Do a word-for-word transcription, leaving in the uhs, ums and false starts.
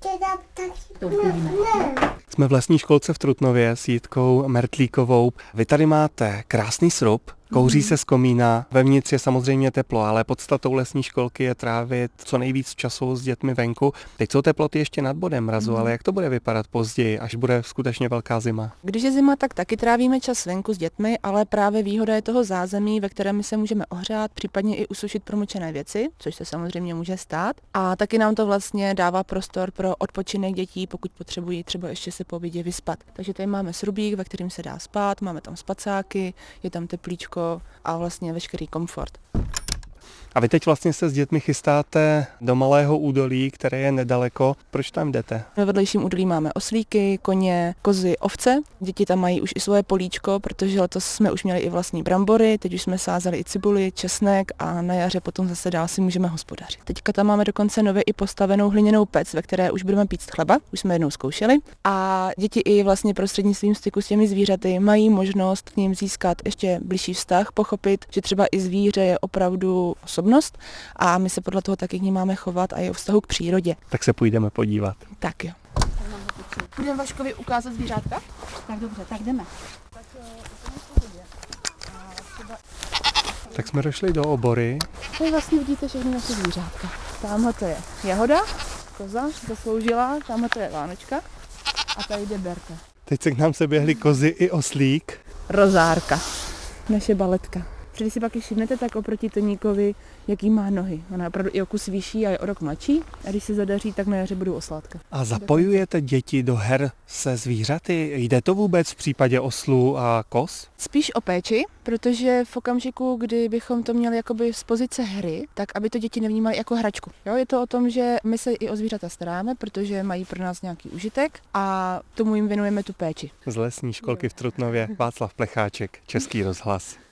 To uvidíme. Jsme v lesní školce v Trutnově s Jitkou Mertlíkovou. Vy tady máte krásný srub, kouří se z komína, vevnitř je samozřejmě teplo, ale podstatou lesní školky je trávit co nejvíc času s dětmi venku. Teď jsou teploty ještě nad bodem mrazu, mm. ale jak to bude vypadat později, až bude skutečně velká zima? Když je zima, tak taky trávíme čas venku s dětmi, ale právě výhoda je toho zázemí, ve kterém my se můžeme ohřát, případně i usušit promočené věci, což se samozřejmě může stát. A taky nám to vlastně dává prostor pro odpočinek dětí, pokud potřebují třeba ještě se po obědě vyspat. Takže tady máme srubík, ve kterém se dá spát, máme tam spacáky, je tam teplíčko a vlastně veškerý komfort. A vy teď vlastně se s dětmi chystáte do malého údolí, které je nedaleko. Proč tam jdete? Ve vedlejším údolí máme oslíky, koně, kozy, ovce. Děti tam mají už i svoje políčko, protože letos jsme už měli i vlastní brambory, teď už jsme sázeli i cibuli, česnek a na jaře potom zase dál si můžeme hospodařit. Teďka tam máme dokonce nově i postavenou hliněnou pec, ve které už budeme pít chleba, už jsme jednou zkoušeli. A děti i vlastně prostřednictvím styku s těmi zvířaty mají možnost k nim získat ještě bližší vztah, pochopit, že třeba i zvíře je opravdu osobnost a my se podle toho taky k nim máme chovat a je o vztahu k přírodě. Tak se půjdeme podívat. Tak jo. Budeme Vaškovi ukázat zvířátka? Tak dobře, tak jdeme. Tak jsme došli do obory. Tady vlastně vidíte všechny naše zvířátka. Tamhle to je jahoda, koza, zasloužila, tamhle to je Vánočka a tady jde Berta. Teď se k nám se běhly kozy i oslík. Rozárka, naše baletka. Když si pak ji všimnete, tak oproti Toníkovi, jaký má nohy. Ona je opravdu i o kus vyšší a je o rok mladší. A když se zadaří, tak na jaře budou osládka. A zapojujete děti do her se zvířaty? Jde to vůbec v případě oslů a koz? Spíš o péči, protože v okamžiku, kdy bychom to měli jakoby z pozice hry, tak aby to děti nevnímaly jako hračku. Jo, je to o tom, že my se i o zvířata staráme, protože mají pro nás nějaký užitek a tomu jim věnujeme tu péči. Z lesní školky v Trutnově Václav Plecháček, Český rozhlas.